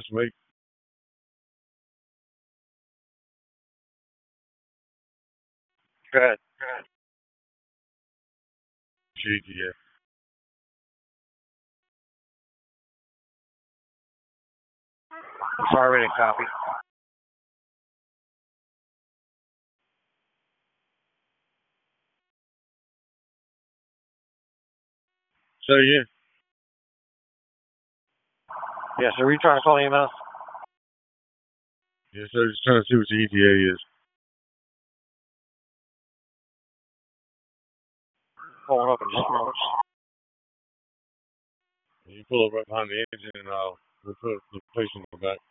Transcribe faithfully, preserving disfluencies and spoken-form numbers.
week. Good. Cheeky, yeah. Sorry, reading copy. So yeah, Yes, are we trying to call E M S? yeah. So just trying to see what the E T A is. Pulling up in just a moment. You pull up right behind the engine, and I'll we'll put the patient in the back.